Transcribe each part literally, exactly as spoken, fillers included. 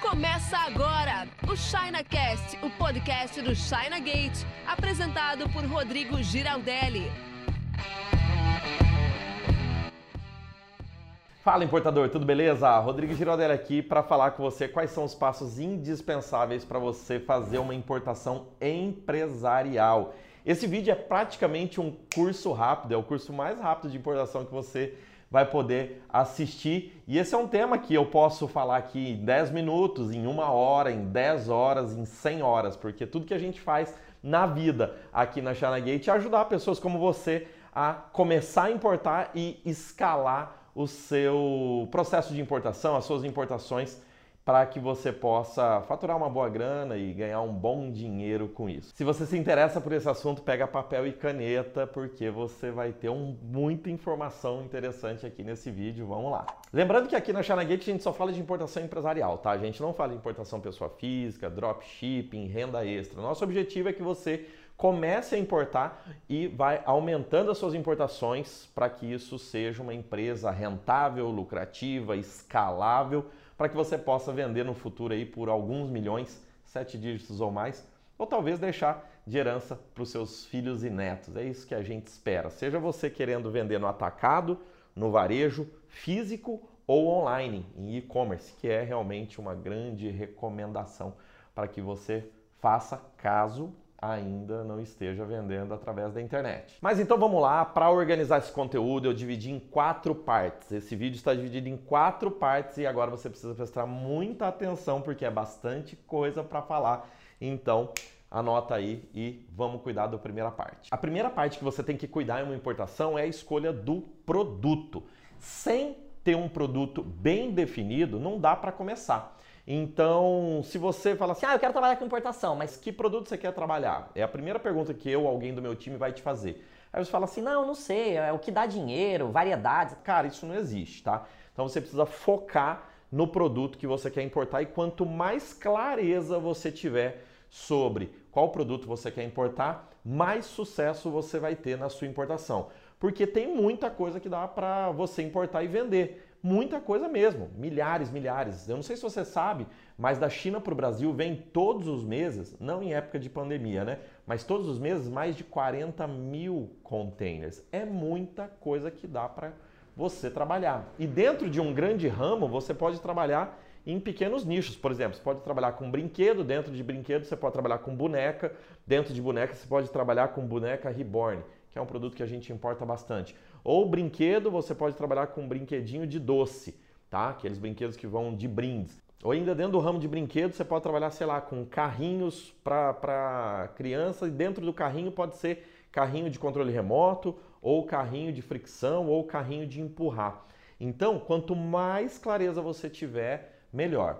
Começa agora o ChinaCast, o podcast do China Gate, apresentado por Rodrigo Giraldelli. Fala, importador, tudo beleza? Rodrigo Giraldelli aqui para falar com você quais são os passos indispensáveis para você fazer uma importação empresarial. Esse vídeo é praticamente um curso rápido, é o curso mais rápido de importação que você vai poder assistir. E esse é um tema que eu posso falar aqui em dez minutos, em uma hora, em dez horas, em cem horas, porque tudo que a gente faz na vida aqui na China Gate é ajudar pessoas como você a começar a importar e escalar o seu processo de importação, as suas importações, para que você possa faturar uma boa grana e ganhar um bom dinheiro com isso. Se você se interessa por esse assunto, pega papel e caneta, porque você vai ter um, muita informação interessante aqui nesse vídeo. Vamos lá. Lembrando que aqui na China Gate a gente só fala de importação empresarial, tá? A gente não fala de importação pessoa física, dropshipping, renda extra. Nosso objetivo é que você comece a importar e vai aumentando as suas importações para que isso seja uma empresa rentável, lucrativa, escalável, para que você possa vender no futuro aí por alguns milhões, sete dígitos ou mais, ou talvez deixar de herança para os seus filhos e netos. É isso que a gente espera. Seja você querendo vender no atacado, no varejo, físico ou online, em e-commerce, que é realmente uma grande recomendação para que você faça caso ainda não esteja vendendo através da internet. Mas então vamos lá, para organizar esse conteúdo eu dividi em quatro partes. Esse vídeo está dividido em quatro partes e agora você precisa prestar muita atenção porque é bastante coisa para falar. Então anota aí e vamos cuidar da primeira parte. A primeira parte que você tem que cuidar em uma importação é a escolha do produto. Sem ter um produto bem definido, não dá para começar. Então, se você fala assim, ah, eu quero trabalhar com importação, mas que produto você quer trabalhar? É a primeira pergunta que eu ou alguém do meu time vai te fazer. Aí você fala assim, não, não sei, é o que dá dinheiro, variedades. Cara, isso não existe, tá? Então você precisa focar no produto que você quer importar e quanto mais clareza você tiver sobre qual produto você quer importar, mais sucesso você vai ter na sua importação. Porque tem muita coisa que dá para você importar e vender. Muita coisa mesmo, milhares, milhares. Eu não sei se você sabe, mas da China para o Brasil vem todos os meses, não em época de pandemia, né? Mas todos os meses mais de quarenta mil containers. É muita coisa que dá para você trabalhar. E dentro de um grande ramo, você pode trabalhar em pequenos nichos. Por exemplo, você pode trabalhar com brinquedo, dentro de brinquedo você pode trabalhar com boneca, dentro de boneca você pode trabalhar com boneca reborn, que é um produto que a gente importa bastante. Ou brinquedo, você pode trabalhar com um brinquedinho de doce, tá? Aqueles brinquedos que vão de brindes. Ou ainda dentro do ramo de brinquedo, você pode trabalhar, sei lá, com carrinhos para criança e dentro do carrinho pode ser carrinho de controle remoto, ou carrinho de fricção, ou carrinho de empurrar. Então, quanto mais clareza você tiver, melhor.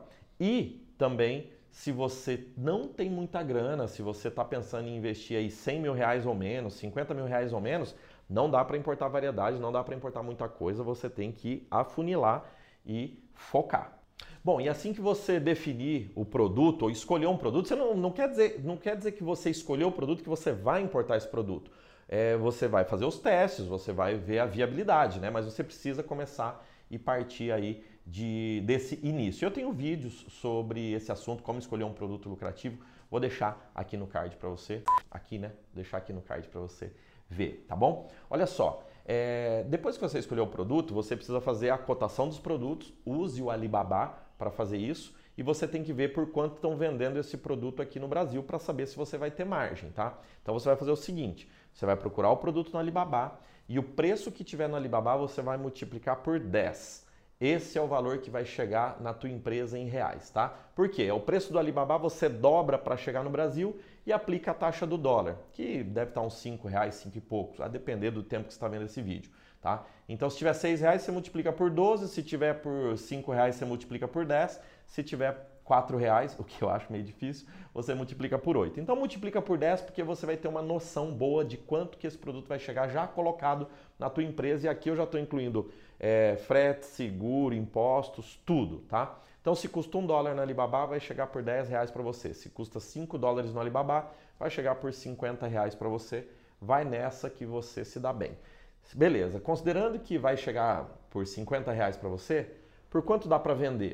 E também, se você não tem muita grana, se você está pensando em investir aí cem mil reais ou menos, cinquenta mil reais ou menos, não dá para importar variedade, não dá para importar muita coisa, você tem que afunilar e focar. Bom, e assim que você definir o produto ou escolher um produto, você não, não, quer, dizer, não quer dizer que você escolheu o produto que você vai importar esse produto. É, você vai fazer os testes, você vai ver a viabilidade, né? Mas você precisa começar e partir aí de, desse início. Eu tenho vídeos sobre esse assunto, como escolher um produto lucrativo, vou deixar aqui no card para você, aqui né, vou deixar aqui no card para você ver, tá bom? Olha só, é, depois que você escolheu o produto, você precisa fazer a cotação dos produtos, use o Alibaba para fazer isso e você tem que ver por quanto estão vendendo esse produto aqui no Brasil para saber se você vai ter margem, tá? Então você vai fazer o seguinte, você vai procurar o produto no Alibaba e o preço que tiver no Alibaba você vai multiplicar por dez. Esse é o valor que vai chegar na tua empresa em reais, tá? Por quê? É o preço do Alibaba, você dobra para chegar no Brasil e aplica a taxa do dólar, que deve estar uns cinco reais, cinco e poucos, a depender do tempo que você está vendo esse vídeo, tá? Então, se tiver seis reais, você multiplica por doze, se tiver por cinco reais, você multiplica por dez, se tiver quatro reais, o que eu acho meio difícil, você multiplica por oito. Então multiplica por dez porque você vai ter uma noção boa de quanto que esse produto vai chegar já colocado na tua empresa. E aqui eu já estou incluindo é, frete, seguro, impostos, tudo, tá? Então se custa um dólar no Alibaba, vai chegar por dez reais para você. Se custa cinco dólares no Alibaba, vai chegar por cinquenta reais para você. Vai nessa que você se dá bem. Beleza, considerando que vai chegar por cinquenta reais para você, por quanto dá para vender?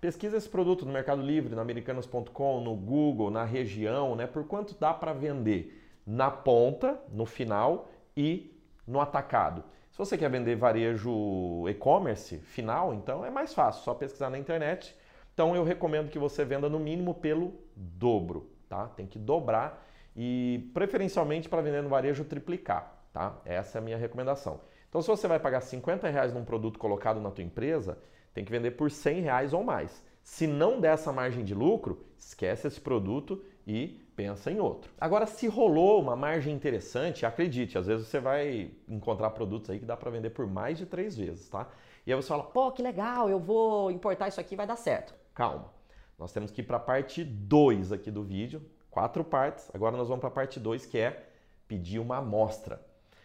pesquisa esse produto no Mercado Livre, na Americanas ponto com, no Google, na região, né? Por quanto dá para vender na ponta, no final e no atacado. Se você quer vender varejo e-commerce final, então é mais fácil, só pesquisar na internet. Então eu recomendo que você venda no mínimo pelo dobro, tá? Tem que dobrar e preferencialmente para vender no varejo triplicar, tá? Essa é a minha recomendação. Então se você vai pagar cinquenta reais num produto colocado na tua empresa, tem que vender por cem reais ou mais. Se não der essa margem de lucro, esquece esse produto e pensa em outro. Agora, se rolou uma margem interessante, acredite, às vezes você vai encontrar produtos aí que dá para vender por mais de três vezes, tá? E aí você fala, pô, que legal, eu vou importar isso aqui, vai dar certo. Calma, nós temos que ir para a parte dois aqui do vídeo, quatro partes, agora nós vamos para a parte dois, que é pedir uma amostra.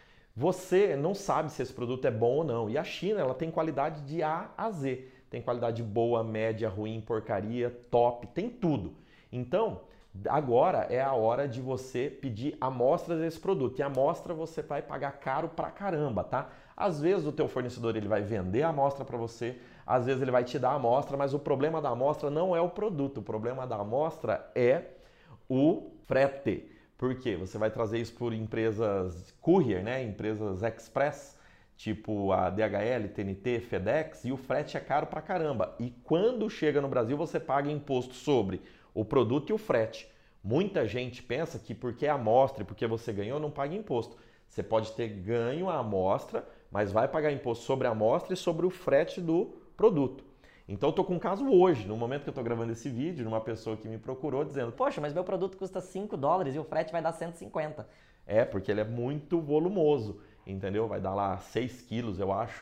Você não sabe se esse produto é bom ou não. E a China, ela tem qualidade de A a Z. Tem qualidade boa, média, ruim, porcaria, top, tem tudo. Então, agora é a hora de você pedir amostras desse produto. E a amostra você vai pagar caro pra caramba, tá? Às vezes o teu fornecedor ele vai vender a amostra para você, às vezes ele vai te dar a amostra, mas o problema da amostra não é o produto. O problema da amostra é o frete. Por quê? Você vai trazer isso por empresas courier, né? Empresas express, tipo a D H L, T N T, FedEx, e o frete é caro pra caramba. E quando chega no Brasil, você paga imposto sobre o produto e o frete. Muita gente pensa que porque é amostra e porque você ganhou, não paga imposto. Você pode ter ganho a amostra, mas vai pagar imposto sobre a amostra e sobre o frete do produto. Então eu tô com um caso hoje, no momento que eu tô gravando esse vídeo, de uma pessoa que me procurou dizendo, poxa, mas meu produto custa cinco dólares e o frete vai dar cento e cinquenta. É, porque ele é muito volumoso, entendeu? Vai dar lá seis quilos, eu acho.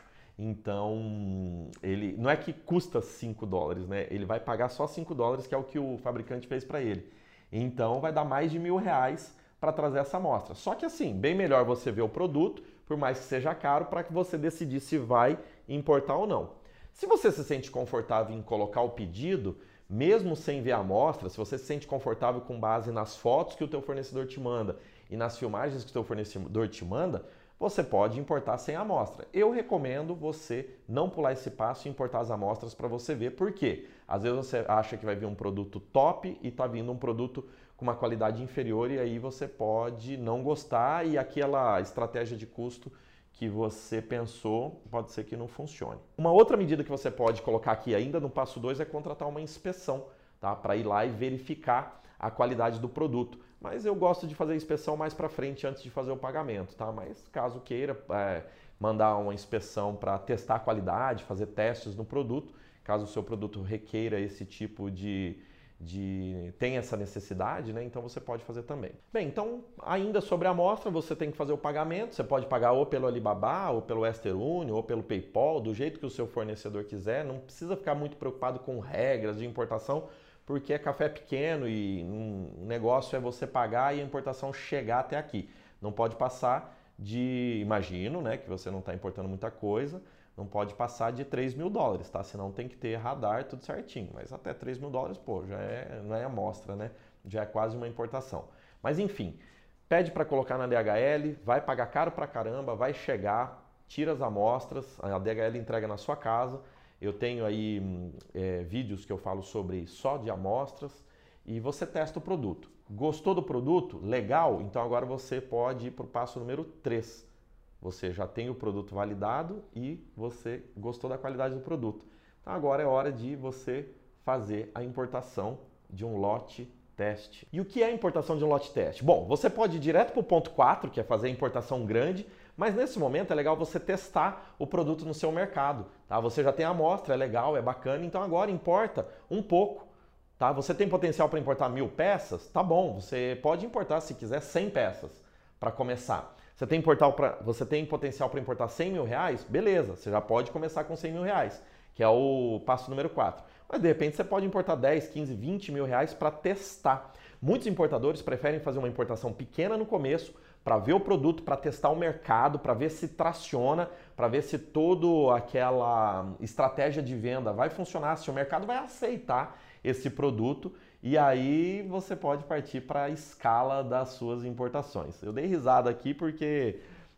Então, ele não é que custa cinco dólares, né? Ele vai pagar só cinco dólares, que é o que o fabricante fez para ele. Então, vai dar mais de mil reais para trazer essa amostra. Só que assim, bem melhor você ver o produto, por mais que seja caro, para que você decidir se vai importar ou não. Se você se sente confortável em colocar o pedido, mesmo sem ver a amostra, se você se sente confortável com base nas fotos que o teu fornecedor te manda e nas filmagens que o teu fornecedor te manda, você pode importar sem amostra. Eu recomendo você não pular esse passo e importar as amostras para você ver. Por quê? Às vezes você acha que vai vir um produto top e está vindo um produto com uma qualidade inferior e aí você pode não gostar e aquela estratégia de custo que você pensou, pode ser que não funcione. Uma outra medida que você pode colocar aqui ainda no passo dois é contratar uma inspeção, tá? Para ir lá e verificar a qualidade do produto. Mas eu gosto de fazer a inspeção mais para frente antes de fazer o pagamento, tá? Mas caso queira é, mandar uma inspeção para testar a qualidade, fazer testes no produto, caso o seu produto requeira esse tipo de de tem essa necessidade, né? Então você pode fazer também. Bem, então ainda sobre a amostra, você tem que fazer o pagamento, você pode pagar ou pelo Alibaba, ou pelo Western Union, ou pelo PayPal, do jeito que o seu fornecedor quiser, não precisa ficar muito preocupado com regras de importação, porque é café pequeno e um negócio é você pagar e a importação chegar até aqui. Não pode passar de, imagino, né, que você não está importando muita coisa, não pode passar de três mil dólares, tá? Senão tem que ter radar, tudo certinho. Mas até três mil dólares, pô, já é, não é amostra, né? Já é quase uma importação. Mas enfim, pede para colocar na D H L, vai pagar caro pra caramba, vai chegar, tira as amostras, a D H L entrega na sua casa. Eu tenho aí é, vídeos que eu falo sobre só de amostras e você testa o produto. Gostou do produto? Legal? Então agora você pode ir para o passo número três. Você já tem o produto validado e você gostou da qualidade do produto. Então agora é hora de você fazer a importação de um lote teste. E o que é a importação de um lote teste? Bom, você pode ir direto para o ponto quatro, que é fazer a importação grande, mas nesse momento é legal você testar o produto no seu mercado. Tá? Você já tem a amostra, é legal, é bacana, então agora importa um pouco. Tá? Você tem potencial para importar mil peças? Tá bom, você pode importar, se quiser, cem peças para começar. Você tem, pra, você tem potencial para importar cem mil reais? Beleza, você já pode começar com cem mil reais, que é o passo número quatro. Mas de repente você pode importar dez, quinze, vinte mil reais para testar. Muitos importadores preferem fazer uma importação pequena no começo para ver o produto, para testar o mercado, para ver se traciona, para ver se toda aquela estratégia de venda vai funcionar, se o mercado vai aceitar esse produto. E aí você pode partir para a escala das suas importações. Eu dei risada aqui porque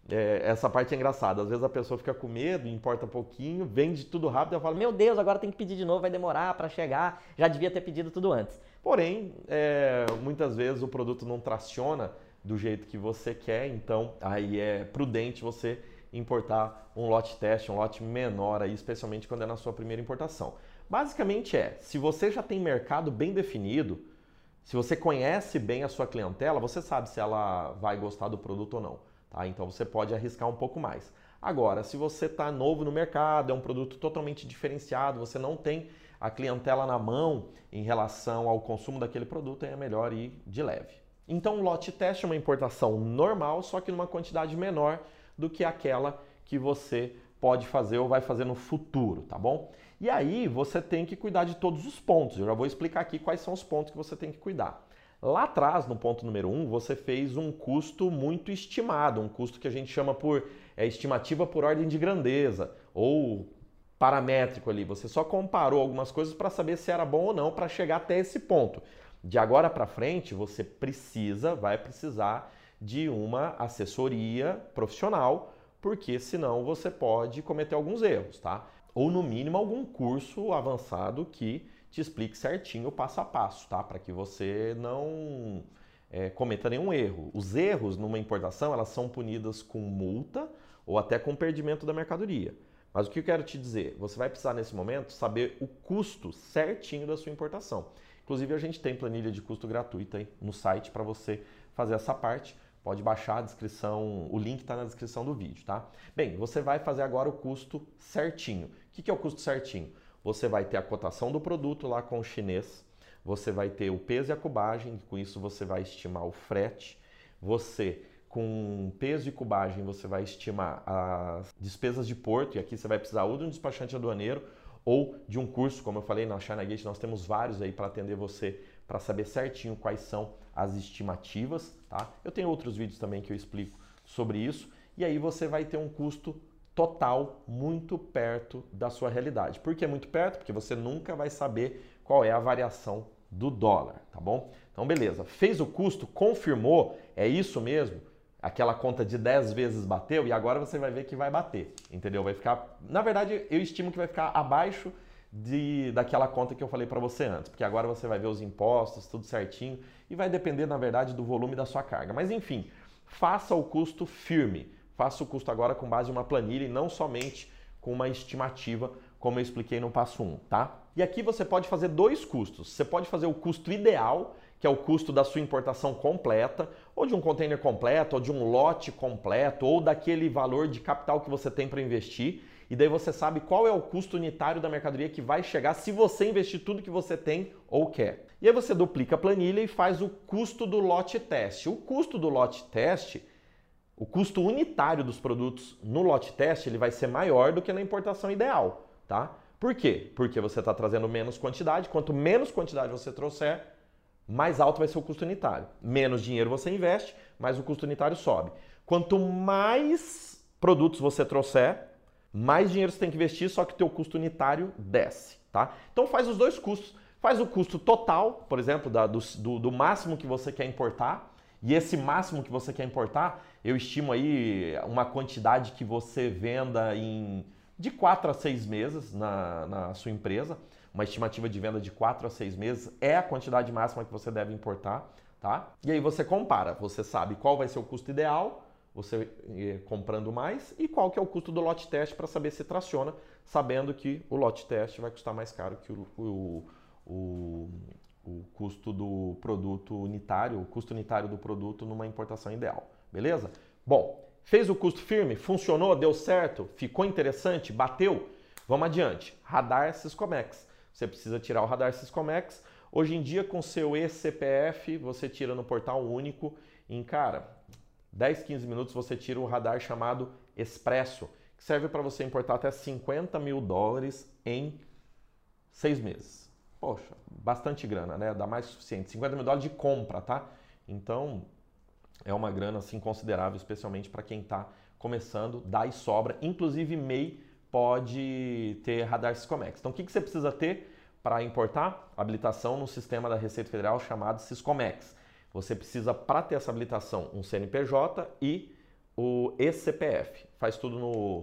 É, essa parte é engraçada. Às vezes a pessoa fica com medo, importa pouquinho, vende tudo rápido e ela fala, meu Deus, agora tem que pedir de novo, vai demorar para chegar, já devia ter pedido tudo antes. Porém, é, muitas vezes o produto não traciona do jeito que você quer, então aí é prudente você importar um lote teste, um lote menor aí, especialmente quando é na sua primeira importação. Basicamente é, se você já tem mercado bem definido, se você conhece bem a sua clientela, você sabe se ela vai gostar do produto ou não, tá? Então você pode arriscar um pouco mais. Agora, se você está novo no mercado, é um produto totalmente diferenciado, você não tem a clientela na mão em relação ao consumo daquele produto, aí é melhor ir de leve. Então, o lote teste é uma importação normal, só que numa quantidade menor do que aquela que você pode fazer ou vai fazer no futuro, tá bom? E aí você tem que cuidar de todos os pontos. Eu já vou explicar aqui quais são os pontos que você tem que cuidar. Lá atrás, no ponto número um, você fez um custo muito estimado, um custo que a gente chama por é, estimativa por ordem de grandeza ou paramétrico ali. Você só comparou algumas coisas para saber se era bom ou não para chegar até esse ponto. De agora para frente, você precisa, vai precisar de uma assessoria profissional, porque senão você pode cometer alguns erros, tá? Ou no mínimo algum curso avançado que te explique certinho o passo a passo, tá? Para que você não é, cometa nenhum erro. Os erros numa importação, elas são punidas com multa ou até com perdimento da mercadoria. Mas o que eu quero te dizer? Você vai precisar nesse momento saber o custo certinho da sua importação. Inclusive a gente tem planilha de custo gratuita aí no site para você fazer essa parte. Pode baixar a descrição, o link está na descrição do vídeo, tá? Bem, você vai fazer agora o custo certinho. O que é o custo certinho? Você vai ter a cotação do produto lá com o chinês, você vai ter o peso e a cubagem, com isso você vai estimar o frete, você, com peso e cubagem, você vai estimar as despesas de porto, e aqui você vai precisar ou de um despachante aduaneiro ou de um curso, como eu falei na China Gate, nós temos vários aí para atender você, para saber certinho quais são as estimativas, tá? Eu tenho outros vídeos também que eu explico sobre isso, e aí você vai ter um custo total muito perto da sua realidade. Por que muito perto? Porque você nunca vai saber qual é a variação do dólar, tá bom? Então, beleza. Fez o custo, confirmou, é isso mesmo? Aquela conta de dez vezes bateu e agora você vai ver que vai bater, entendeu? Vai ficar, na verdade, eu estimo que vai ficar abaixo de, daquela conta que eu falei para você antes, porque agora você vai ver os impostos, tudo certinho, e vai depender, na verdade, do volume da sua carga. Mas, enfim, faça o custo firme. Faça o custo agora com base em uma planilha e não somente com uma estimativa, como eu expliquei no passo um, tá? E aqui você pode fazer dois custos. Você pode fazer o custo ideal, que é o custo da sua importação completa, ou de um container completo, ou de um lote completo, ou daquele valor de capital que você tem para investir. E daí você sabe qual é o custo unitário da mercadoria que vai chegar se você investir tudo que você tem ou quer. E aí você duplica a planilha e faz o custo do lote teste. O custo do lote teste, o custo unitário dos produtos no lote teste, ele vai ser maior do que na importação ideal, tá? Por quê? Porque você está trazendo menos quantidade. Quanto menos quantidade você trouxer, mais alto vai ser o custo unitário. Menos dinheiro você investe, mais o custo unitário sobe. Quanto mais produtos você trouxer, mais dinheiro você tem que investir, só que o teu custo unitário desce, tá? Então faz os dois custos. Faz o custo total, por exemplo, da, do, do, do máximo que você quer importar, e esse máximo que você quer importar, eu estimo aí uma quantidade que você venda em de quatro a seis meses na, na sua empresa. Uma estimativa de venda de quatro a seis meses é a quantidade máxima que você deve importar, tá? E aí você compara, você sabe qual vai ser o custo ideal, você eh, comprando mais, e qual que é o custo do lote teste para saber se traciona, sabendo que o lote teste vai custar mais caro que o, o, o, o custo do produto unitário, o custo unitário do produto numa importação ideal, beleza? Bom, fez o custo firme, funcionou, deu certo, ficou interessante, bateu? Vamos adiante. Radar Syscomex. Você precisa tirar o Radar Syscomex. Hoje em dia, com seu e C P F, você tira no portal único. Em, cara, dez, quinze minutos você tira o radar chamado Expresso, que serve para você importar até cinquenta mil dólares em seis meses. Poxa, bastante grana, né? Dá mais suficiente. cinquenta mil dólares de compra, tá? Então, é uma grana assim considerável, especialmente para quem está começando, dá e sobra. Inclusive, M E I pode ter Radar Syscomex. Então, o que, que você precisa ter para importar? Habilitação no sistema da Receita Federal chamado Syscomex. Você precisa, para ter essa habilitação, um C N P J e o e C P F. Faz tudo no,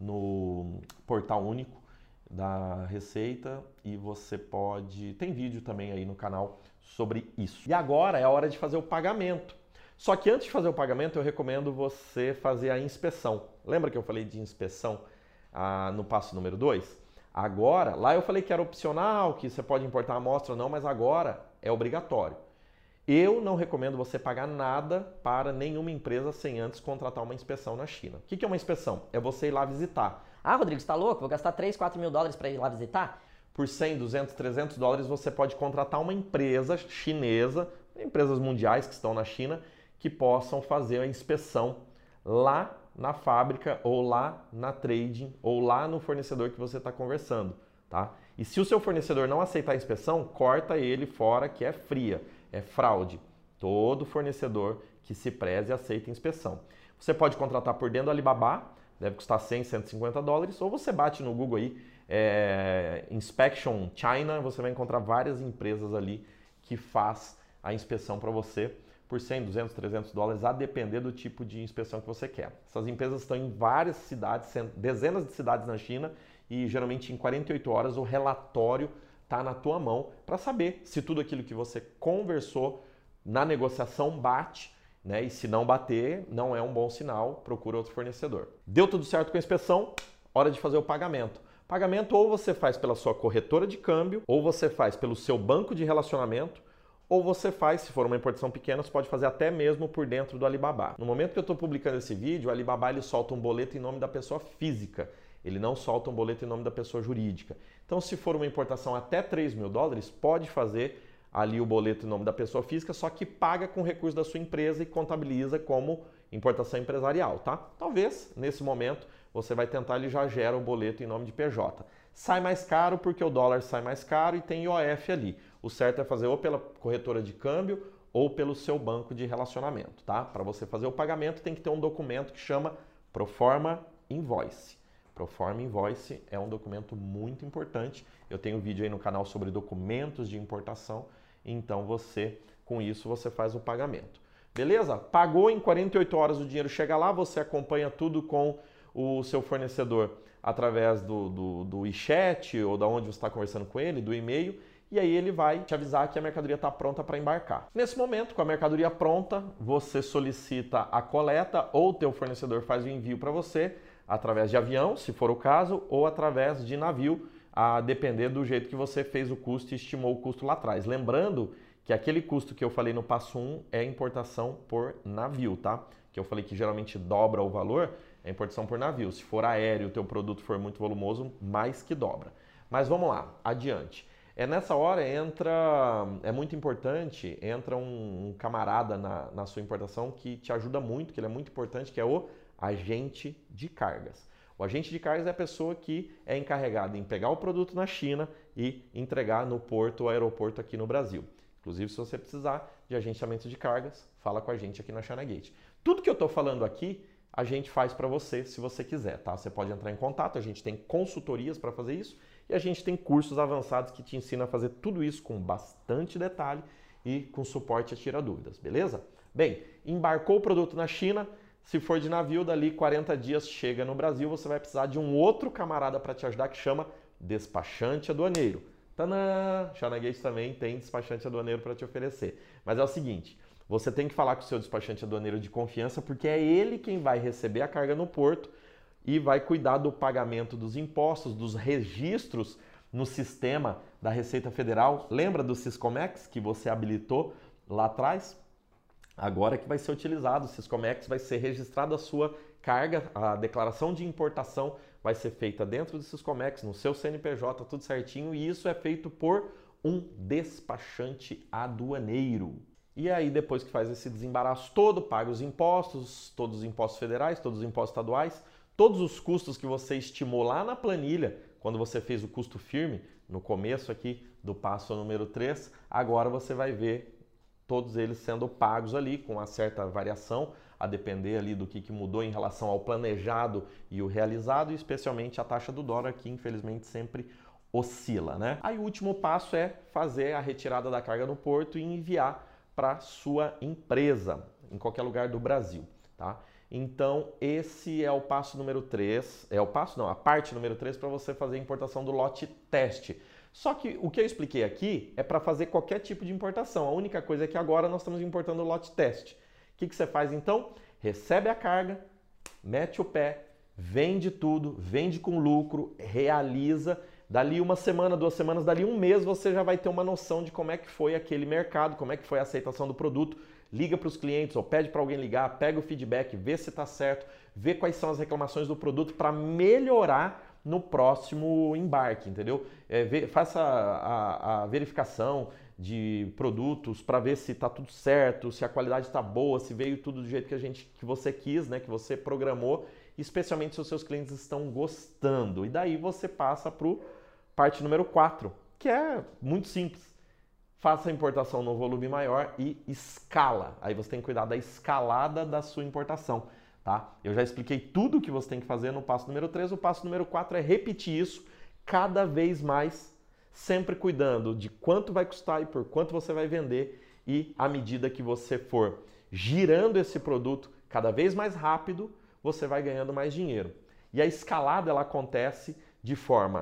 no portal único da Receita e você pode... Tem vídeo também aí no canal sobre isso. E agora é a hora de fazer o pagamento. Só que antes de fazer o pagamento, eu recomendo você fazer a inspeção. Lembra que eu falei de inspeção ah, no passo número dois? Agora, lá eu falei que era opcional, que você pode importar a amostra ou não, mas agora é obrigatório. Eu não recomendo você pagar nada para nenhuma empresa sem antes contratar uma inspeção na China. O que é uma inspeção? É você ir lá visitar. Ah, Rodrigo, você tá louco? Vou gastar três, quatro mil dólares para ir lá visitar? Por cem, duzentos, trezentos dólares você pode contratar uma empresa chinesa, empresas mundiais que estão na China, que possam fazer a inspeção lá na fábrica ou lá na trading ou lá no fornecedor que você está conversando, tá? E se o seu fornecedor não aceitar a inspeção, corta ele fora, que é fria, é fraude. Todo fornecedor que se preze aceita inspeção. Você pode contratar por dentro do Alibaba, deve custar cem, cento e cinquenta dólares, ou você bate no Google aí, é, Inspection China, você vai encontrar várias empresas ali que faz a inspeção para você por cem, duzentos, trezentos dólares, a depender do tipo de inspeção que você quer. Essas empresas estão em várias cidades, dezenas de cidades na China, e geralmente em quarenta e oito horas o relatório está na tua mão para saber se tudo aquilo que você conversou na negociação bate, né? E se não bater, não é um bom sinal, procura outro fornecedor. Deu tudo certo com a inspeção? Hora de fazer o pagamento. Pagamento ou você faz pela sua corretora de câmbio, ou você faz pelo seu banco de relacionamento, ou você faz, se for uma importação pequena, você pode fazer até mesmo por dentro do Alibaba. No momento que eu estou publicando esse vídeo, o Alibaba ele solta um boleto em nome da pessoa física. Ele não solta um boleto em nome da pessoa jurídica. Então, se for uma importação até três mil dólares, pode fazer ali o boleto em nome da pessoa física, só que paga com recurso da sua empresa e contabiliza como importação empresarial, tá? Talvez, nesse momento, você vai tentar, ele já gera o boleto em nome de P J. Sai mais caro porque o dólar sai mais caro e tem I O F ali. O certo é fazer ou pela corretora de câmbio ou pelo seu banco de relacionamento, tá? Para você fazer o pagamento tem que ter um documento que chama Proforma Invoice. Proforma Invoice é um documento muito importante. Eu tenho um vídeo aí no canal sobre documentos de importação, então você, com isso, você faz o pagamento. Beleza? Pagou, em quarenta e oito horas o dinheiro chega lá, você acompanha tudo com o seu fornecedor através do, do, do WeChat ou da onde você está conversando com ele, do e-mail, e aí ele vai te avisar que a mercadoria está pronta para embarcar. Nesse momento, com a mercadoria pronta, você solicita a coleta ou o teu fornecedor faz o envio para você através de avião, se for o caso, ou através de navio, a depender do jeito que você fez o custo e estimou o custo lá atrás. Lembrando que aquele custo que eu falei no passo um é importação por navio, tá? Que eu falei que geralmente dobra o valor, é importação por navio. Se for aéreo, o teu produto for muito volumoso, mais que dobra. Mas vamos lá, adiante. É nessa hora entra, é muito importante, entra um, um camarada na, na sua importação que te ajuda muito, que ele é muito importante, que é o agente de cargas. O agente de cargas é a pessoa que é encarregada em pegar o produto na China e entregar no porto ou aeroporto aqui no Brasil. Inclusive, se você precisar de agenciamento de cargas, fala com a gente aqui na ChinaGate. Tudo que eu estou falando aqui, a gente faz para você se você quiser, tá? Você pode entrar em contato, a gente tem consultorias para fazer isso e a gente tem cursos avançados que te ensinam a fazer tudo isso com bastante detalhe e com suporte a tirar dúvidas, beleza? Bem, embarcou o produto na China, se for de navio, dali quarenta dias chega no Brasil, você vai precisar de um outro camarada para te ajudar que chama despachante aduaneiro. Tanã! ChinaGate também tem despachante aduaneiro para te oferecer. Mas é o seguinte, você tem que falar com o seu despachante aduaneiro de confiança porque é ele quem vai receber a carga no porto e vai cuidar do pagamento dos impostos, dos registros no sistema da Receita Federal. Lembra do Siscomex que você habilitou lá atrás? Agora que vai ser utilizado, o Siscomex vai ser registrado a sua carga, a declaração de importação vai ser feita dentro do Siscomex, no seu C N P J, tudo certinho, e isso é feito por um despachante aduaneiro. E aí, depois que faz esse desembaraço todo, paga os impostos, todos os impostos federais, todos os impostos estaduais, todos os custos que você estimou lá na planilha, quando você fez o custo firme, no começo aqui do passo número três, agora você vai ver todos eles sendo pagos ali com uma certa variação, a depender ali do que, que mudou em relação ao planejado e o realizado, e especialmente a taxa do dólar, que infelizmente sempre oscila, né? Aí o último passo é fazer a retirada da carga no porto e enviar para sua empresa, em qualquer lugar do Brasil, tá? Então, esse é o passo número três, é o passo não, a parte número três para você fazer a importação do lote teste. Só que o que eu expliquei aqui é para fazer qualquer tipo de importação. A única coisa é que agora nós estamos importando o lote teste. O que, que você faz então? Recebe a carga, mete o pé, vende tudo, vende com lucro, realiza. Dali uma semana, duas semanas, dali um mês você já vai ter uma noção de como é que foi aquele mercado, como é que foi a aceitação do produto. Liga para os clientes ou pede para alguém ligar, pega o feedback, vê se está certo, vê quais são as reclamações do produto para melhorar no próximo embarque, entendeu? É, vê, faça a, a verificação de produtos para ver se está tudo certo, se a qualidade está boa, se veio tudo do jeito que, a gente, que você quis, né, que você programou, especialmente se os seus clientes estão gostando. E daí você passa para o parte número quatro, que é muito simples. Faça a importação no volume maior e escala. Aí você tem que cuidar da escalada da sua importação, tá? Eu já expliquei tudo o que você tem que fazer no passo número três. O passo número quatro é repetir isso cada vez mais, sempre cuidando de quanto vai custar e por quanto você vai vender. E à medida que você for girando esse produto cada vez mais rápido, você vai ganhando mais dinheiro. E a escalada ela acontece de forma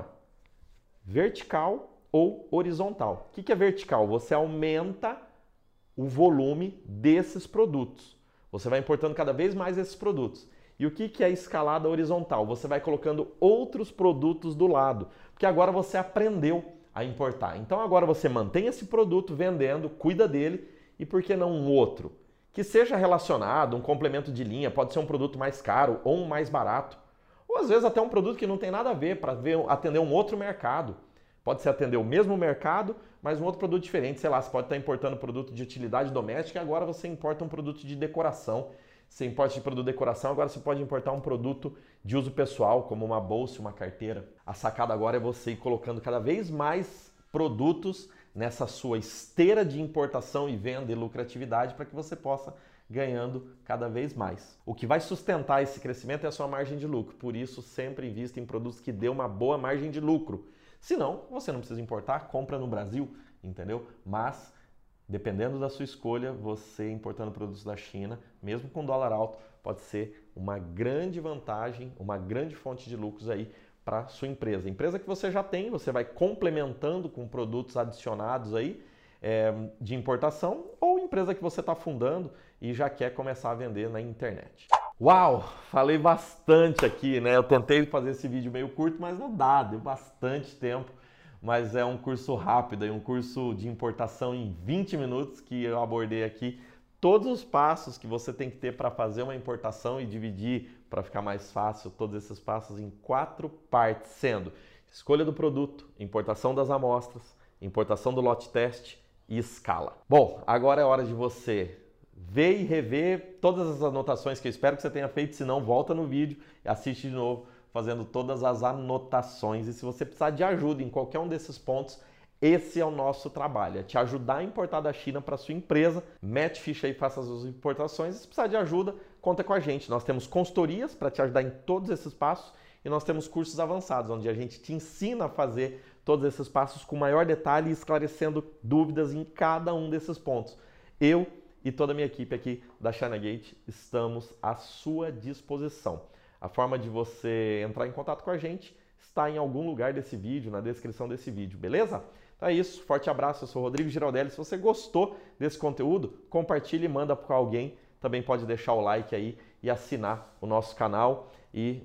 vertical ou horizontal. O que é vertical? Você aumenta o volume desses produtos. Você vai importando cada vez mais esses produtos. E o que é a escalada horizontal? Você vai colocando outros produtos do lado, porque agora você aprendeu a importar. Então agora você mantém esse produto vendendo, cuida dele, e por que não um outro? Que seja relacionado, um complemento de linha, pode ser um produto mais caro ou um mais barato. Ou às vezes até um produto que não tem nada a ver, para atender um outro mercado. Pode ser atender o mesmo mercado, mas um outro produto diferente. Sei lá, você pode estar importando produto de utilidade doméstica e agora você importa um produto de decoração. Você importa de produto de decoração, agora você pode importar um produto de uso pessoal, como uma bolsa, uma carteira. A sacada agora é você ir colocando cada vez mais produtos nessa sua esteira de importação e venda e lucratividade para que você possa ganhando cada vez mais. O que vai sustentar esse crescimento é a sua margem de lucro. Por isso, sempre invista em produtos que dê uma boa margem de lucro. Se não, você não precisa importar, compra no Brasil, entendeu? Mas, dependendo da sua escolha, você importando produtos da China, mesmo com dólar alto, pode ser uma grande vantagem, uma grande fonte de lucros aí para sua empresa. Empresa que você já tem, você vai complementando com produtos adicionados aí é, de importação, ou empresa que você está fundando e já quer começar a vender na internet. Uau, falei bastante aqui, né? Eu tentei fazer esse vídeo meio curto, mas não dá, deu bastante tempo. Mas é um curso rápido, é um curso de importação em vinte minutos que eu abordei aqui. Todos os passos que você tem que ter para fazer uma importação e dividir para ficar mais fácil todos esses passos em quatro partes, sendo escolha do produto, importação das amostras, importação do lote teste e escala. Bom, agora é hora de você ver e rever todas as anotações que eu espero que você tenha feito, se não, volta no vídeo e assiste de novo, fazendo todas as anotações. E se você precisar de ajuda em qualquer um desses pontos, esse é o nosso trabalho, é te ajudar a importar da China para sua empresa. Mete ficha aí, faça as suas importações. E se precisar de ajuda, conta com a gente. Nós temos consultorias para te ajudar em todos esses passos e nós temos cursos avançados, onde a gente te ensina a fazer todos esses passos com maior detalhe e esclarecendo dúvidas em cada um desses pontos. Eu e toda a minha equipe aqui da ChinaGate estamos à sua disposição. A forma de você entrar em contato com a gente está em algum lugar desse vídeo, na descrição desse vídeo, beleza? Então é isso, forte abraço, eu sou o Rodrigo Giraldelli. Se você gostou desse conteúdo, compartilhe e manda para alguém. Também pode deixar o like aí e assinar o nosso canal e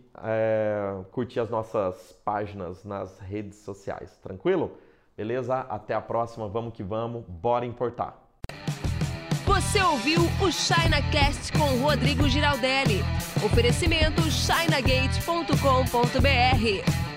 é, curtir as nossas páginas nas redes sociais, tranquilo? Beleza? Até a próxima, vamos que vamos, bora importar! Você ouviu o ChinaCast com Rodrigo Giraldelli. Oferecimento china gate ponto com ponto br.